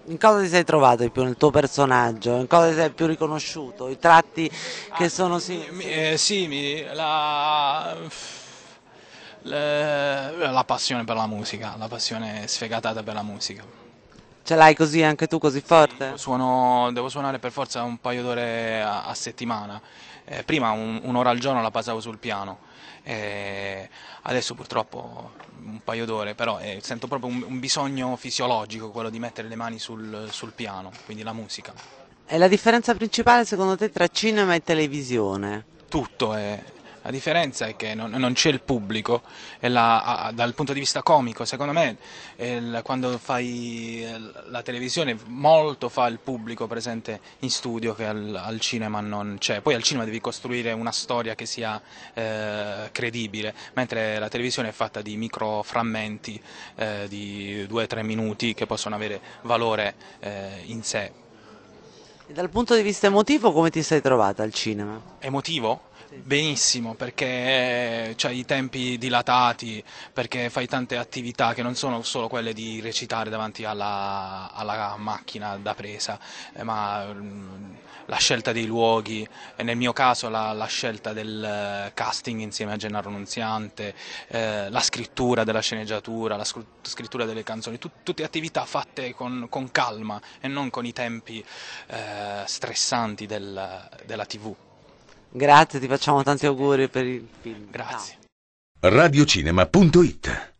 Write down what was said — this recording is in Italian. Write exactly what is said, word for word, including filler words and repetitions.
In cosa ti sei trovato di più nel tuo personaggio? In cosa ti sei più riconosciuto? I tratti che Ah, sono mi- sì, mi- sì. eh, sì, mi- la, le- la passione per la musica, la passione sfegatata per la musica. Ce l'hai così anche tu, così Sì, io forte? suono, devo suonare per forza un paio d'ore a, a settimana. Eh, prima un- un'ora al giorno la passavo sul piano, eh, adesso purtroppo un paio d'ore, però eh, sento proprio un, un bisogno fisiologico, quello di mettere le mani sul, sul piano, quindi la musica. E la differenza principale secondo te tra cinema e televisione? Tutto è... La differenza è che non, non c'è il pubblico e la- a- dal punto di vista comico, secondo me, il- quando fai eh, la televisione molto fa il pubblico presente in studio che al, al cinema non c'è. Poi al cinema devi costruire una storia che sia eh, credibile, mentre la televisione è fatta di micro frammenti eh, di due tre minuti che possono avere valore eh, in sé. E dal punto di vista emotivo come ti sei trovata al cinema? Emotivo? Sì. Benissimo, perché c'hai i tempi dilatati, perché fai tante attività che non sono solo quelle di recitare davanti alla, alla macchina da presa, eh, ma mm, la scelta dei luoghi, e nel mio caso la, la scelta del eh, casting insieme a Gennaro Nunziante, eh, la scrittura della sceneggiatura, la scr- scrittura delle canzoni, tut- tutte attività fatte con, con calma e non con i tempi eh, stressanti del- della T V. Grazie, ti facciamo tanti Grazie a te. auguri per il film. Ciao. Grazie. radiocinema punto it